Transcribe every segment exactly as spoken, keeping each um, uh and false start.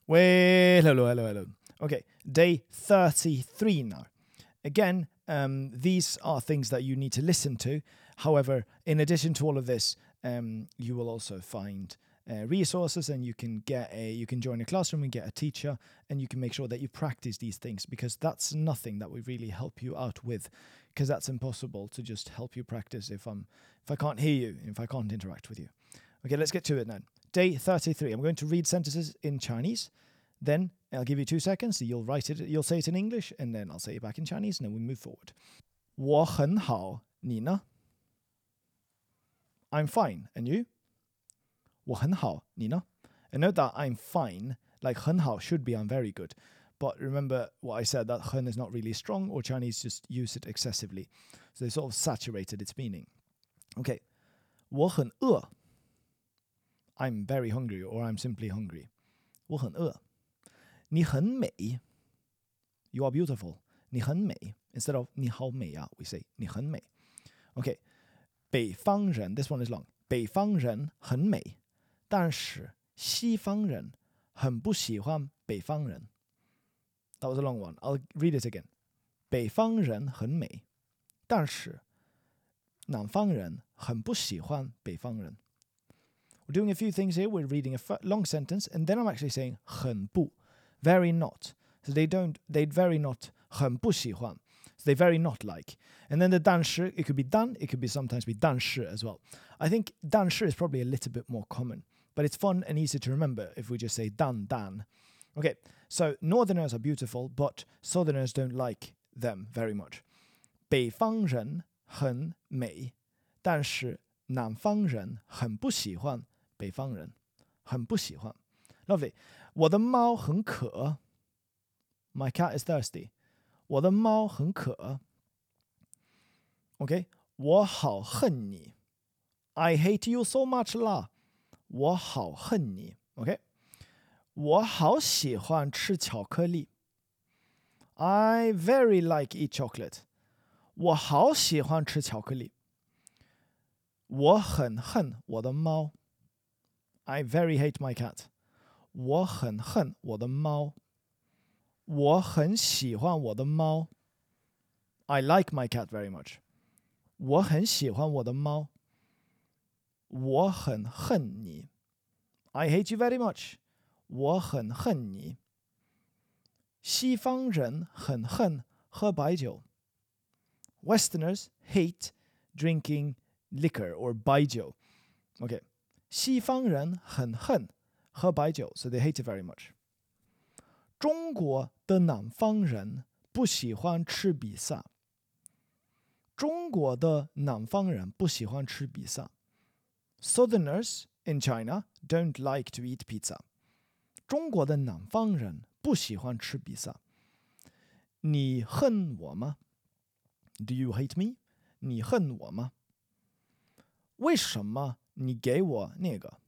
Wait, hello, hello, hello. Okay, day thirty-three now. Again, um, these are things that you need to listen to. However, in addition to all of this, um, you will also find uh, resources, and you can get a you can join a classroom and get a teacher, and you can make sure that you practice these things, because that's nothing that we really help you out with, because that's impossible to just help you practice if I'm if I can't hear you, if I can't interact with you. Okay, let's get to it now. Day thirty-three. I'm going to read sentences in Chinese. Then I'll give you two seconds. So you'll write it. You'll say it in English, and then I'll say it back in Chinese, and then we move forward. 我很好，你呢? I'm fine, and you? 我很好，你呢? And note that I'm fine, like 很好 should be I'm very good. But remember what I said, that 很 is not really strong, or Chinese just use it excessively. So they sort of saturated its meaning. Okay. 我很饿. I'm very hungry, or I'm simply hungry. 我很饿. 你很美. You are beautiful. 你很美. Instead of 你好美啊, we say 你很美. Okay. 北方人, this one is long. 北方人很美, 但是西方人很不喜欢北方人. That was a long one. I'll read it again. 北方人很美, 但是南方人很不喜欢北方人. We're doing a few things here. We're reading a f- long sentence, and then I'm actually saying 很不, very not. So they don't, they'd very not 很不喜欢. So they very not like. And then the 但是, it could be 但, it could be sometimes be 但是 as well. I think 但是 is probably a little bit more common, but it's fun and easy to remember if we just say 但 dan. Okay, so northerners are beautiful, but southerners don't like them very much. 北方人很美, 但是南方人很不喜欢北方人，很不喜欢。Lovely. 我的猫很渴。My cat is thirsty. 我的猫很渴。Okay. 我好恨你。I hate you so much 啦。我好恨你。Okay. 我好喜欢吃巧克力。I very like eat chocolate. 我好喜欢吃巧克力。我很恨我的猫。I very hate my cat. 我很恨我的猫。我很喜欢我的猫。I like my cat very much. 我很喜欢我的猫。我很恨你。I hate you very much. 我很恨你。西方人很恨喝白酒。Westerners hate drinking liquor or 白酒。Okay. 西方人很恨喝白酒 so they hate it very much. 中国的南方人不喜欢吃比萨。中国的南方人不喜欢吃比萨。Southerners in China don't like to eat pizza. 中国的南方人不喜欢吃比萨。你恨我吗？ Do you hate me? 你恨我吗？为什么你给我那个？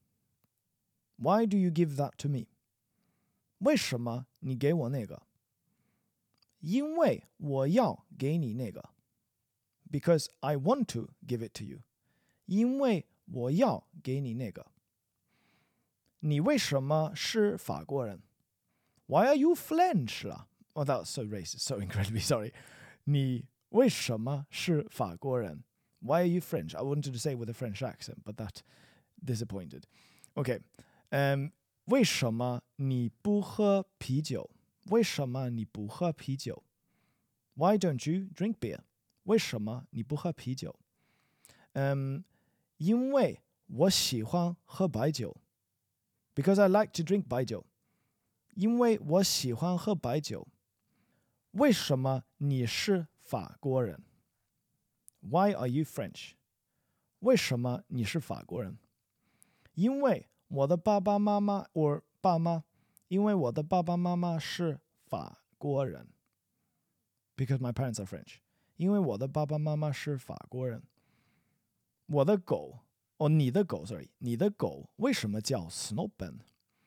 Why do you give that to me? 为什么你给我那个？因为我要给你那个。Because I want to give it to you. 因为我要给你那个。你为什么是法国人？ Why are you French 啦？ Oh, that's so racist, so incredibly sorry. 你为什么是法国人？ Why are you French? I wanted to say with a French accent, but that disappointed. Okay. Um, 为什么你不喝啤酒？为什么你不喝啤酒？ Why don't you drink beer? 为什么你不喝啤酒？ Um, 因为我喜欢喝白酒。Because I like to drink 白酒。因为我喜欢喝白酒。为什么你是法国人？ Why are you French? 为什么你是法国人？因为我的爸爸妈妈 or 爸妈，因为我的爸爸妈妈是法国人。Because my parents are French. 因为我的爸爸妈妈是法国人。我的狗，哦，你的狗 ，sorry， 你的狗为什么叫 Snowben?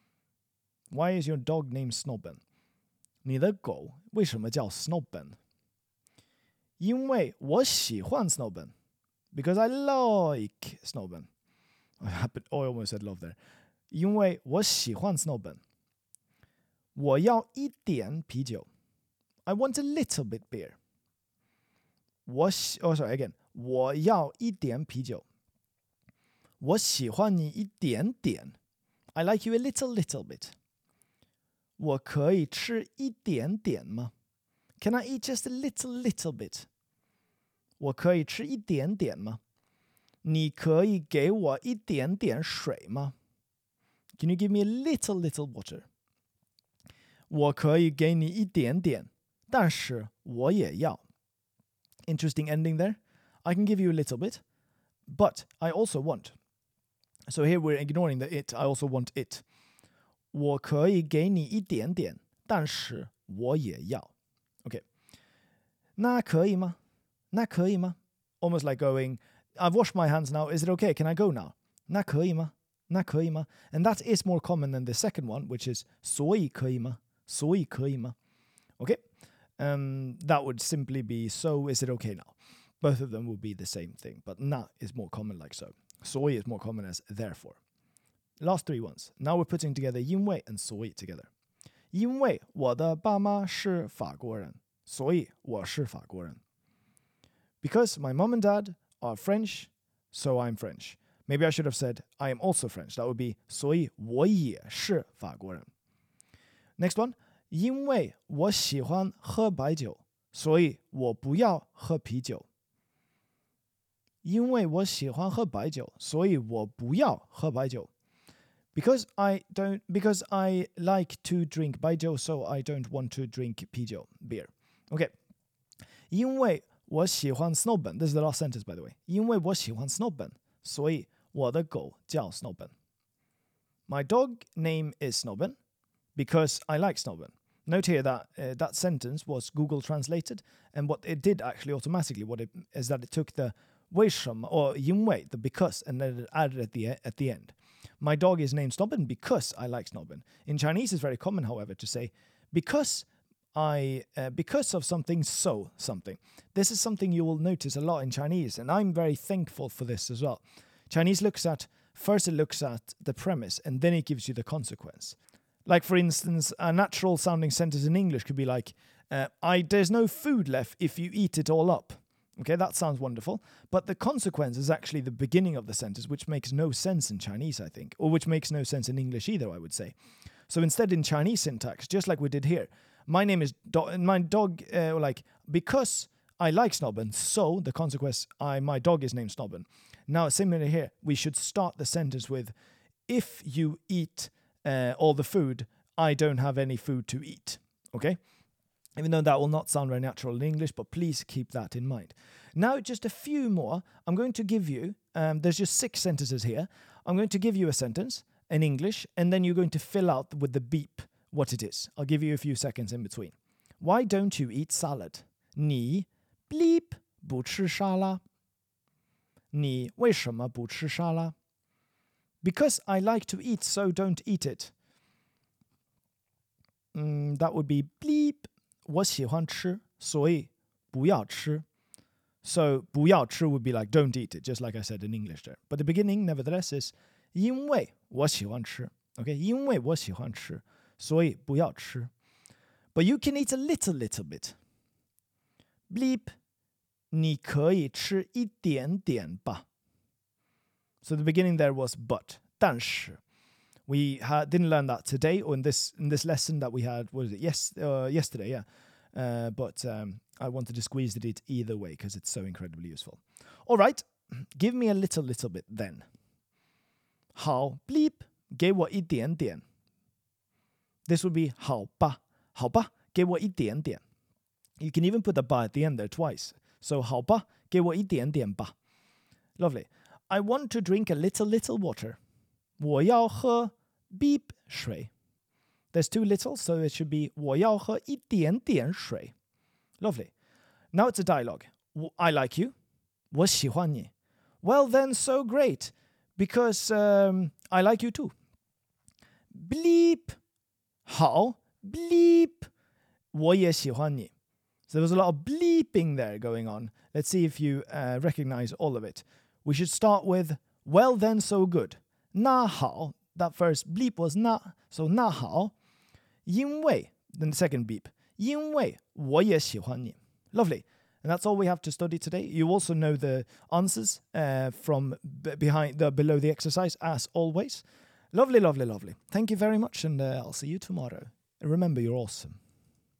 Why is your dog named Snowben? 你的狗为什么叫 Snowben? 因为我喜欢 Snowben. Because I like Snowben. I almost said love there. 因为我喜欢 Snowben. 我要一点啤酒。I want a little bit beer. 我喜 oh sorry again. 我要一点啤酒。我喜欢你一点点。I like you a little little bit. 我可以吃一点点吗？ Can I eat just a little little bit? 我可以吃一点点吗？你可以给我一点点水吗？ Can you give me a little little water? 我可以给你一点点，但是我也要。Interesting ending there. I can give you a little bit, but I also want. So here we're ignoring the it. I also want it. 我可以给你一点点，但是我也要。Okay. 那可以吗？那可以吗？ Almost like going, I've washed my hands now. Is it okay? Can I go now? 那可以吗？那可以吗？ And that is more common than the second one, which is 所以可以吗？所以可以吗？ Okay. Um, that would simply be so is it okay now? Both of them would be the same thing, but na is more common like so. 所以 is more common as therefore. Last three ones. Now we're putting together 因为 and 所以 together. 因为我的爸妈是法国人，所以我是法国人。Because my mom and dad are French, so I'm French. Maybe I should have said I am also French. That would be 所以我也是法国人。Next one. 因为我喜欢喝白酒，所以我不要喝啤酒。因为我喜欢喝白酒，所以我不要喝白酒。Because I don't, because I like to drink 白酒, so I don't want to drink 啤酒 beer. Okay. 因为我喜欢 Snowben. This is the last sentence, by the way. 因为我喜欢 Snowben, 所以我的狗叫 Snowben. My dog name is Snowben because I like Snowben. Note here that uh, that sentence was Google translated, and what it did actually automatically, what it is that it took the 为什么 or 因为 the because and then it added at the at the end. My dog is named Snowben because I like Snowben. In Chinese, it's very common, however, to say because I uh, because of something, so something. This is something you will notice a lot in Chinese, and I'm very thankful for this as well. Chinese looks at first it looks at the premise, and then it gives you the consequence. Like, for instance, a natural sounding sentence in English could be like, uh, I, there's no food left if you eat it all up. Okay, that sounds wonderful. But the consequence is actually the beginning of the sentence, which makes no sense in Chinese, I think. Or which makes no sense in English either, I would say. So instead, in Chinese syntax, just like we did here, my name is, do- my dog, uh, like, because I like Snowben, so the consequence, I my dog is named Snowben. Now, similarly here, we should start the sentence with, if you eat Uh, all the food, I don't have any food to eat. Okay? Even though that will not sound very natural in English, but please keep that in mind. Now, just a few more. I'm going to give you, um, there's just six sentences here. I'm going to give you a sentence in English, and then you're going to fill out with the beep what it is. I'll give you a few seconds in between. Why don't you eat salad? 你 bleep 不吃沙拉。你为什么不吃沙拉？Because I like to eat, so don't eat it. Mm, that would be bleep. 我喜欢吃，所以不要吃。So 不要吃 would be like don't eat it, just like I said in English there. But the beginning, nevertheless, is 因为我喜欢吃。Okay, 因为我喜欢吃，所以不要吃。But you can eat a little, little bit. Bleep. 你可以吃一点点吧。So the beginning there was but. 但是 we had, didn't learn that today or in this in this lesson that we had, what is it? Yes, uh, yesterday, yeah. Uh, but um, I wanted to squeeze it either way because it's so incredibly useful. All right, give me a little, little bit then. 好 bleep 给我一点点. This would be 好吧好吧给我一点点. You can even put the ba at the end there twice. So 好吧给我一点点吧. Lovely. I want to drink a little, little water. 我要喝 beep 水. There's two little, so it should be 我要喝一点点水. Lovely. Now it's a dialogue. I like you. 我喜欢你. Well then, so great. Because um, I like you too. Bleep. 好 bleep. 我也喜欢你. So there was a lot of bleeping there going on. Let's see if you uh, recognize all of it. We should start with, well then, so good. 那好. That first bleep was 那, so 那好. 因为 then the second beep. 因为我也喜欢你. Lovely. And that's all we have to study today. You also know the answers uh, from b- behind the below the exercise, as always. Lovely, lovely, lovely. Thank you very much, and uh, I'll see you tomorrow. And remember, you're awesome.